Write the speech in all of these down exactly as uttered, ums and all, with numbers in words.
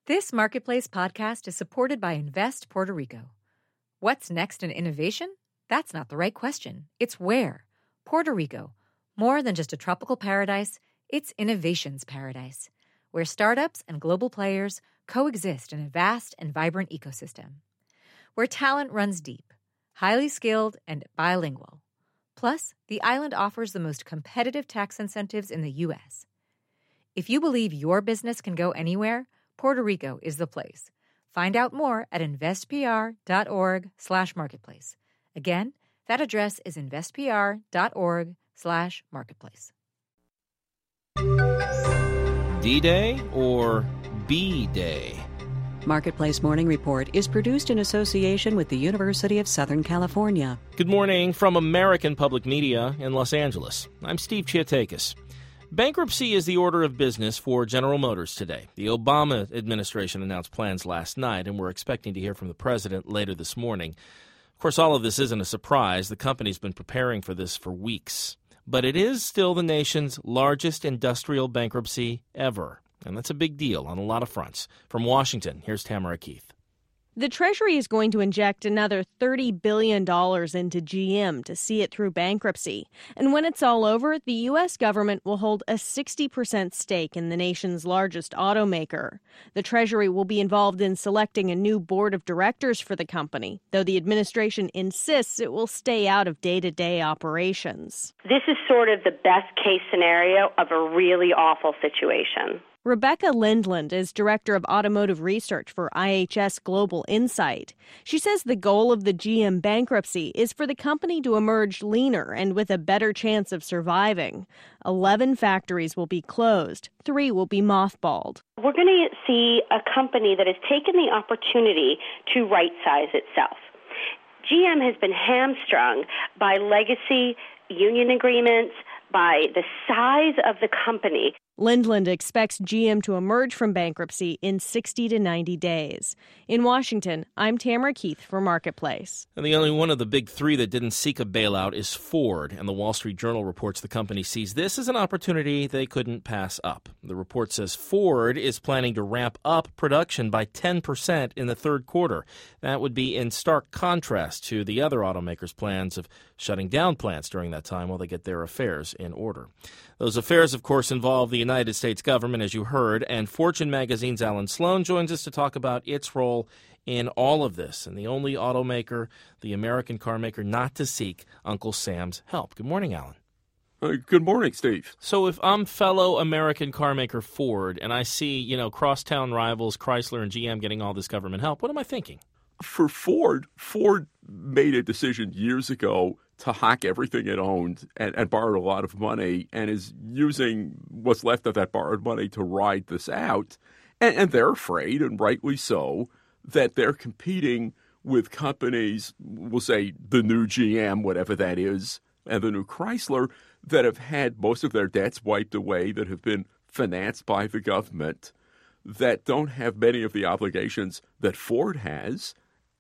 This Marketplace podcast is supported by Invest Puerto Rico. What's next in innovation? That's not the right question. It's where. Puerto Rico. More than just a tropical paradise, it's innovation's paradise, where startups and global players coexist in a vast and vibrant ecosystem. Where talent runs deep, highly skilled, and bilingual. Plus, the island offers the most competitive tax incentives in the U S. If you believe your business can go anywhere, Puerto Rico is the place. Find out more at investpr.org slash marketplace. Again, that address is investpr.org slash marketplace. D-Day or B-Day? Marketplace Morning Report is produced in association with the University of Southern California. Good morning from American Public Media in Los Angeles. I'm Steve Chiatakis. Bankruptcy is the order of business for General Motors today. The Obama administration announced plans last night, and we're expecting to hear from the president later this morning. Of course, all of this isn't a surprise. The company's been preparing for this for weeks. But it is still the nation's largest industrial bankruptcy ever. And that's a big deal on a lot of fronts. From Washington, here's Tamara Keith. The Treasury is going to inject another thirty billion dollars into G M to see it through bankruptcy. And when it's all over, the U S government will hold a sixty percent stake in the nation's largest automaker. The Treasury will be involved in selecting a new board of directors for the company, though the administration insists it will stay out of day-to-day operations. This is sort of the best-case scenario of a really awful situation. Rebecca Lindland is Director of Automotive Research for I H S Global Insight. She says the goal of the G M bankruptcy is for the company to emerge leaner and with a better chance of surviving. Eleven factories will be closed. Three will be mothballed. We're going to see a company that has taken the opportunity to right-size itself. G M has been hamstrung by legacy union agreements, by the size of the company. Lindland expects G M to emerge from bankruptcy in sixty to ninety days. In Washington, I'm Tamara Keith for Marketplace. And the only one of the big three that didn't seek a bailout is Ford, and the Wall Street Journal reports the company sees this as an opportunity they couldn't pass up. The report says Ford is planning to ramp up production by ten percent in the third quarter. That would be in stark contrast to the other automakers' plans of shutting down plants during that time while they get their affairs in order. Those affairs, of course, involve the United States government, as you heard, and Fortune magazine's Alan Sloan joins us to talk about its role in all of this, and the only automaker, the American car maker, not to seek Uncle Sam's help. Good morning, Alan. Uh, good morning, Steve. So if I'm fellow American car maker Ford and I see, you know, crosstown rivals Chrysler and G M getting all this government help, what am I thinking? For Ford, Ford made a decision years ago to hack everything it owned and, and borrowed a lot of money and is using what's left of that borrowed money to ride this out. And, and they're afraid, and rightly so, that they're competing with companies, we'll say the new G M, whatever that is, and the new Chrysler, that have had most of their debts wiped away, that have been financed by the government, that don't have many of the obligations that Ford has.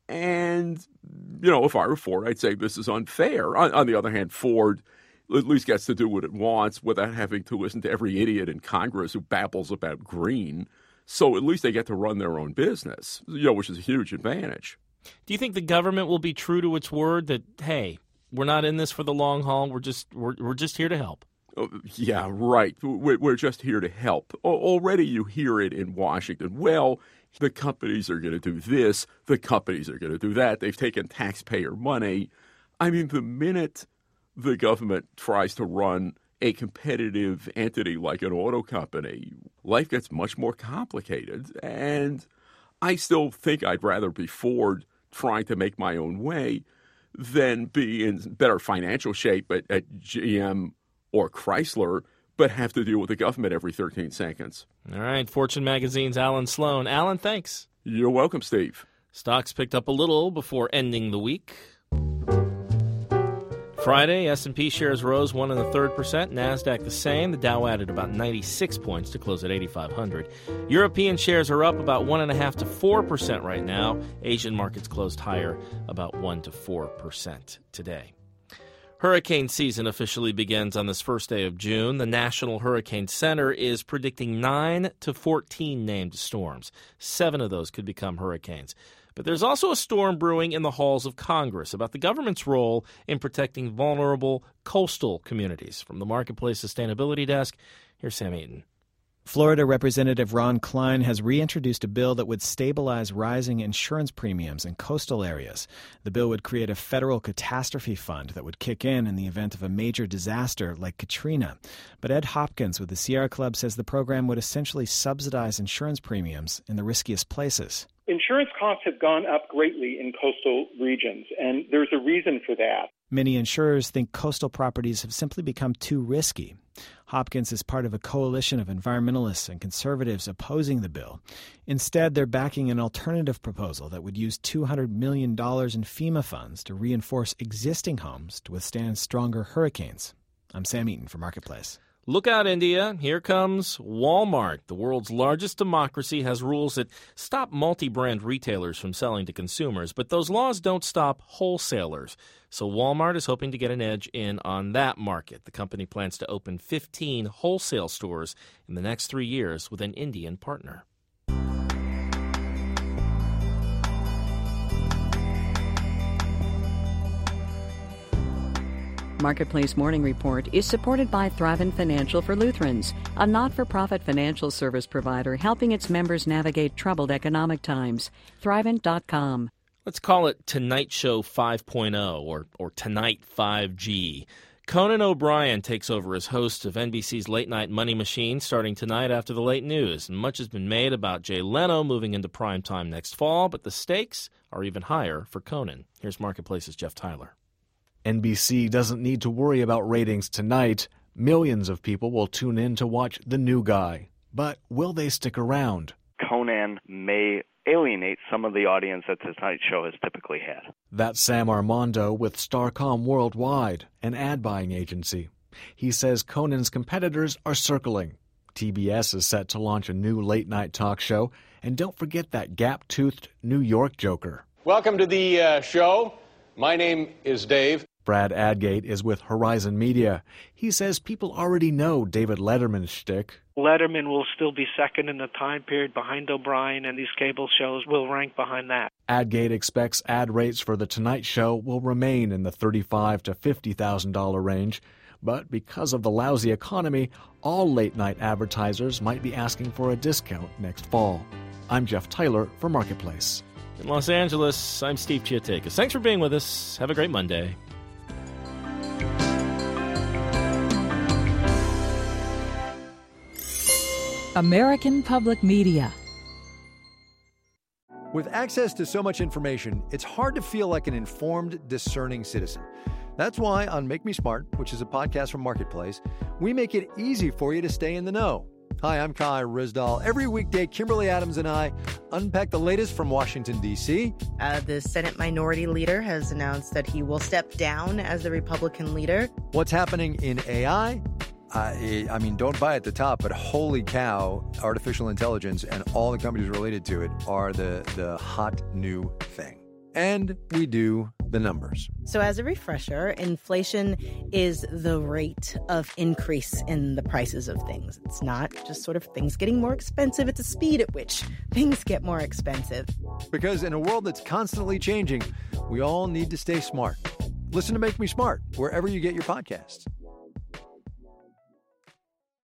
And, you know, if I were Ford, I'd say this is unfair. On, on the other hand, Ford at least gets to do what it wants without having to listen to every idiot in Congress who babbles about green. So at least they get to run their own business, you know, which is a huge advantage. Do you think the government will be true to its word that, hey, we're not in this for the long haul, we're just we're, we're just here to help? Oh, yeah, right. We're, we're just here to help. Already you hear it in Washington. Well, the companies are going to do this. The companies are going to do that. They've taken taxpayer money. I mean, the minute the government tries to run a competitive entity like an auto company, life gets much more complicated. And I still think I'd rather be Ford trying to make my own way than be in better financial shape at, at G M or Chrysler, but have to deal with the government every thirteen seconds. All right, Fortune magazine's Alan Sloan. Alan, thanks. You're welcome, Steve. Stocks picked up a little before ending the week. Friday, S and P shares rose one and a third percent. NASDAQ the same. The Dow added about ninety-six points to close at eighty-five hundred. European shares are up about one and a half to four percent right now. Asian markets closed higher, about one to four percent today. Hurricane season officially begins on this first day of June. The National Hurricane Center is predicting nine to fourteen named storms. Seven of those could become hurricanes. But there's also a storm brewing in the halls of Congress about the government's role in protecting vulnerable coastal communities. From the Marketplace Sustainability Desk, here's Sam Eaton. Florida Representative Ron Klein has reintroduced a bill that would stabilize rising insurance premiums in coastal areas. The bill would create a federal catastrophe fund that would kick in in the event of a major disaster like Katrina. But Ed Hopkins with the Sierra Club says the program would essentially subsidize insurance premiums in the riskiest places. Insurance costs have gone up greatly in coastal regions, and there's a reason for that. Many insurers think coastal properties have simply become too risky. Hopkins is part of a coalition of environmentalists and conservatives opposing the bill. Instead, they're backing an alternative proposal that would use two hundred million dollars in FEMA funds to reinforce existing homes to withstand stronger hurricanes. I'm Sam Eaton for Marketplace. Look out, India. Here comes Walmart. The world's largest democracy has rules that stop multi-brand retailers from selling to consumers, but those laws don't stop wholesalers. So Walmart is hoping to get an edge in on that market. The company plans to open fifteen wholesale stores in the next three years with an Indian partner. Marketplace Morning Report is supported by Thrivent Financial for Lutherans, a not-for-profit financial service provider helping its members navigate troubled economic times. Thrivent dot com. Let's call it Tonight Show five point oh or, or Tonight five G. Conan O'Brien takes over as host of N B C's Late Night Money Machine starting tonight after the late news. And much has been made about Jay Leno moving into primetime next fall, but the stakes are even higher for Conan. Here's Marketplace's Jeff Tyler. N B C doesn't need to worry about ratings tonight. Millions of people will tune in to watch The New Guy. But will they stick around? Conan may alienate some of the audience that The Tonight Show has typically had. That's Sam Armando with Starcom Worldwide, an ad-buying agency. He says Conan's competitors are circling. T B S is set to launch a new late-night talk show. And don't forget that gap-toothed New York joker. Welcome to the uh, show. My name is Dave. Brad Adgate is with Horizon Media. He says people already know David Letterman's shtick. Letterman will still be second in the time period behind O'Brien, and these cable shows will rank behind that. Adgate expects ad rates for The Tonight Show will remain in the thirty-five thousand to fifty thousand dollars range. But because of the lousy economy, all late-night advertisers might be asking for a discount next fall. I'm Jeff Tyler for Marketplace. In Los Angeles, I'm Steve Chiatakis. Thanks for being with us. Have a great Monday. American Public Media. With access to so much information, it's hard to feel like an informed, discerning citizen. That's why on Make Me Smart, which is a podcast from Marketplace, we make it easy for you to stay in the know. Hi, I'm Kai Rizdal. Every weekday, Kimberly Adams and I unpack the latest from Washington, D C Uh, the Senate Minority Leader has announced that he will step down as the Republican leader. What's happening in A I? I, I mean, don't buy at the top, but holy cow, artificial intelligence and all the companies related to it are the, the hot new thing. And we do the numbers. So as a refresher, inflation is the rate of increase in the prices of things. It's not just sort of things getting more expensive. It's the speed at which things get more expensive. Because in a world that's constantly changing, we all need to stay smart. Listen to Make Me Smart wherever you get your podcasts.